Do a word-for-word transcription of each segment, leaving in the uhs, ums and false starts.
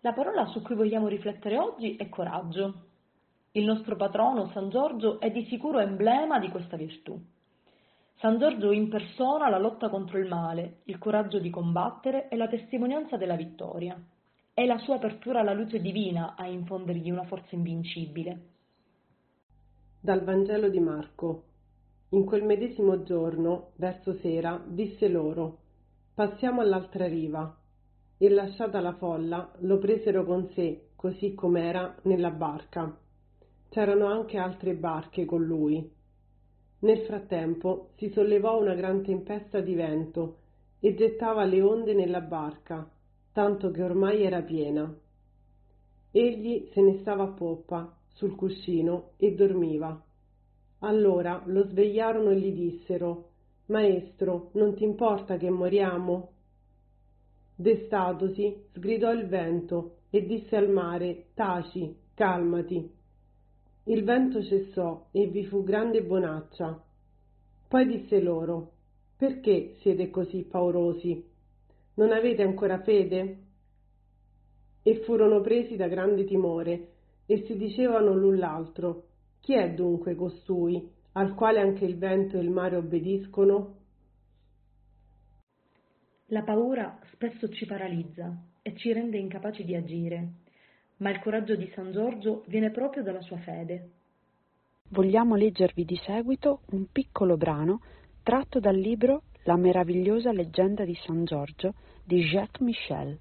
La parola su cui vogliamo riflettere oggi è coraggio. Il nostro patrono, San Giorgio, è di sicuro emblema di questa virtù. San Giorgio impersona la lotta contro il male, il coraggio di combattere e la testimonianza della vittoria. È la sua apertura alla luce divina a infondergli una forza invincibile. Dal Vangelo di Marco. In quel medesimo giorno, verso sera, disse loro: passiamo all'altra riva. E lasciata la folla, lo presero con sé, così com'era, nella barca. C'erano anche altre barche con lui. Nel frattempo si sollevò una gran tempesta di vento e gettava le onde nella barca, tanto che ormai era piena. Egli se ne stava a poppa, sul cuscino, e dormiva. Allora lo svegliarono e gli dissero: Maestro, non ti importa che moriamo? Destatosi, sgridò il vento e disse al mare: taci, calmati. Il vento cessò e vi fu grande bonaccia. Poi disse loro: perché siete così paurosi? Non avete ancora fede? E furono presi da grande timore e si dicevano l'un l'altro: chi è dunque costui, al quale anche il vento e il mare obbediscono? La paura spesso ci paralizza e ci rende incapaci di agire, ma il coraggio di San Giorgio viene proprio dalla sua fede. Vogliamo leggervi di seguito un piccolo brano tratto dal libro La meravigliosa leggenda di San Giorgio di Jacques Michel.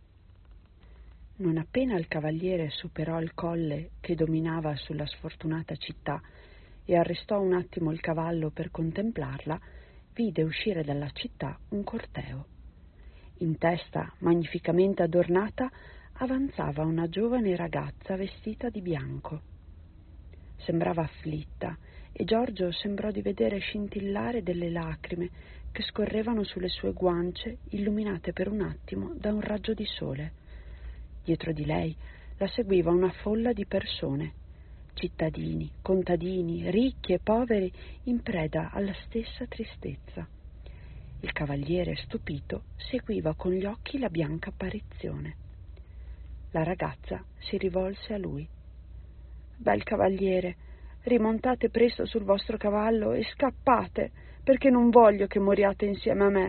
Non appena il cavaliere superò il colle che dominava sulla sfortunata città e arrestò un attimo il cavallo per contemplarla, vide uscire dalla città un corteo. In testa, magnificamente adornata, avanzava una giovane ragazza vestita di bianco. Sembrava afflitta e Giorgio sembrò di vedere scintillare delle lacrime che scorrevano sulle sue guance, illuminate per un attimo da un raggio di sole. Dietro di lei la seguiva una folla di persone, cittadini, contadini, ricchi e poveri, in preda alla stessa tristezza. Il cavaliere, stupito, seguiva con gli occhi la bianca apparizione. La ragazza si rivolse a lui. Bel cavaliere, rimontate presto sul vostro cavallo e scappate, perché non voglio che moriate insieme a me.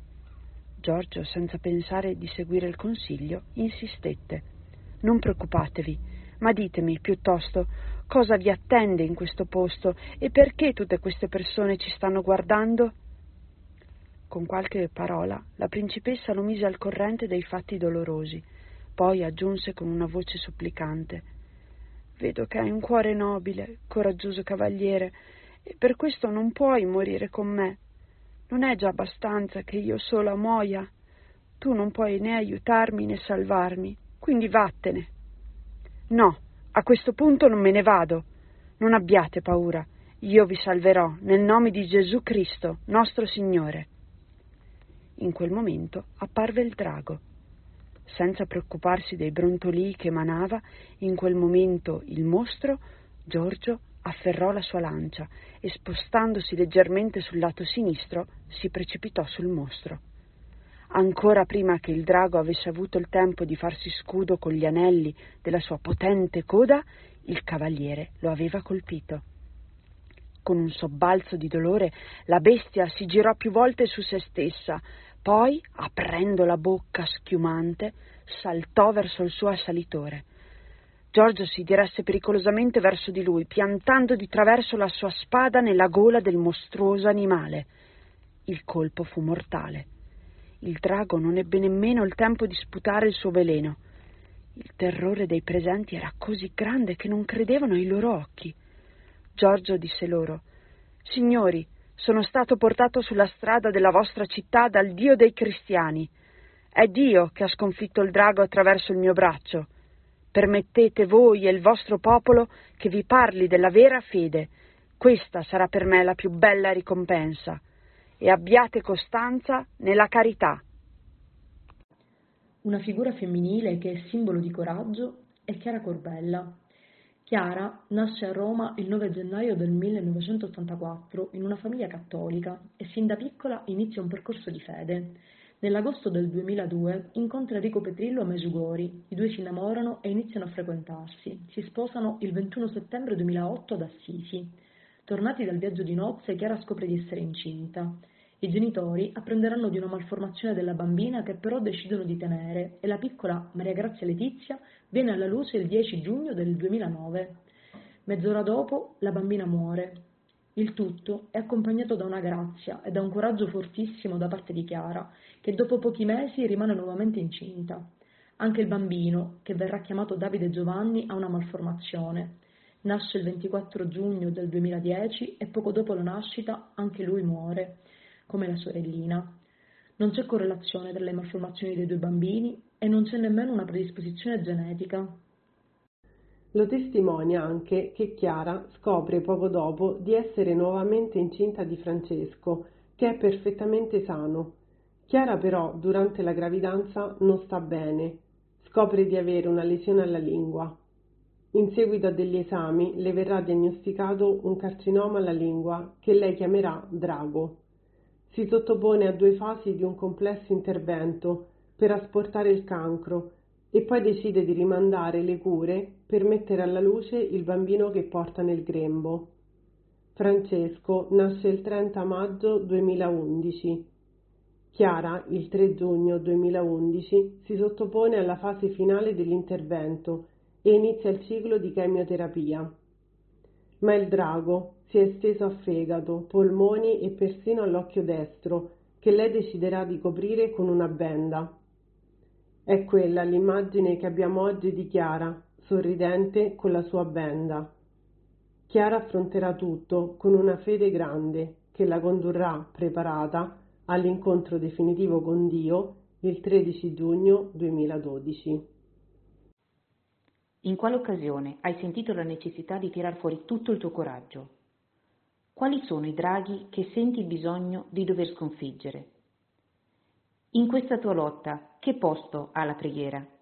Giorgio, senza pensare di seguire il consiglio, insistette. Non preoccupatevi, ma ditemi piuttosto cosa vi attende in questo posto e perché tutte queste persone ci stanno guardando? Con qualche parola la principessa lo mise al corrente dei fatti dolorosi, poi aggiunse con una voce supplicante: vedo che hai un cuore nobile, coraggioso cavaliere, e per questo non puoi morire con me. Non è già abbastanza che io sola muoia? Tu non puoi né aiutarmi né salvarmi, quindi vattene. No, a questo punto non me ne vado. Non abbiate paura, io vi salverò nel nome di Gesù Cristo, nostro Signore. In quel momento apparve il drago. Senza preoccuparsi dei brontolii che emanava, in quel momento il mostro, Giorgio, afferrò la sua lancia e, spostandosi leggermente sul lato sinistro, si precipitò sul mostro. Ancora prima che il drago avesse avuto il tempo di farsi scudo con gli anelli della sua potente coda, il cavaliere lo aveva colpito. Con un sobbalzo di dolore la bestia si girò più volte su se stessa, poi, aprendo la bocca schiumante, saltò verso il suo assalitore. Giorgio si diresse pericolosamente verso di lui, piantando di traverso la sua spada nella gola del mostruoso animale. Il colpo fu mortale. Il drago non ebbe nemmeno il tempo di sputare il suo veleno. Il terrore dei presenti era così grande che non credevano ai loro occhi. Giorgio disse loro: «Signori, sono stato portato sulla strada della vostra città dal Dio dei cristiani. È Dio che ha sconfitto il drago attraverso il mio braccio. Permettete voi e il vostro popolo che vi parli della vera fede. Questa sarà per me la più bella ricompensa. E abbiate costanza nella carità». Una figura femminile che è simbolo di coraggio è Chiara Corbella. Chiara nasce a Roma il nove gennaio del millenovecentottantaquattro in una famiglia cattolica e sin da piccola inizia un percorso di fede. Nell'agosto del duemiladue incontra Enrico Petrillo a Mesugori, i due si innamorano e iniziano a frequentarsi. Si sposano il ventuno settembre duemilaotto ad Assisi. Tornati dal viaggio di nozze, Chiara scopre di essere incinta. I genitori apprenderanno di una malformazione della bambina che però decidono di tenere e la piccola Maria Grazia Letizia viene alla luce il dieci giugno del duemilanove. Mezz'ora dopo la bambina muore. Il tutto è accompagnato da una grazia e da un coraggio fortissimo da parte di Chiara, che dopo pochi mesi rimane nuovamente incinta. Anche il bambino, che verrà chiamato Davide Giovanni, ha una malformazione. Nasce il ventiquattro giugno del duemiladieci e poco dopo la nascita anche lui muore, come la sorellina. Non c'è correlazione tra le malformazioni dei due bambini e non c'è nemmeno una predisposizione genetica. Lo testimonia anche che Chiara scopre poco dopo di essere nuovamente incinta di Francesco, che è perfettamente sano. Chiara però durante la gravidanza non sta bene, scopre di avere una lesione alla lingua. In seguito a degli esami le verrà diagnosticato un carcinoma alla lingua che lei chiamerà drago. Si sottopone a due fasi di un complesso intervento per asportare il cancro e poi decide di rimandare le cure per mettere alla luce il bambino che porta nel grembo. Francesco nasce il trenta maggio duemilaundici. Chiara, il tre giugno duemilaundici, si sottopone alla fase finale dell'intervento e inizia il ciclo di chemioterapia. Ma il drago si è esteso a fegato, polmoni e persino all'occhio destro, che lei deciderà di coprire con una benda. È quella l'immagine che abbiamo oggi di Chiara, sorridente con la sua benda. Chiara affronterà tutto con una fede grande che la condurrà preparata all'incontro definitivo con Dio il tredici giugno duemiladodici. In quale occasione hai sentito la necessità di tirar fuori tutto il tuo coraggio? Quali sono i draghi che senti il bisogno di dover sconfiggere? In questa tua lotta, che posto ha la preghiera?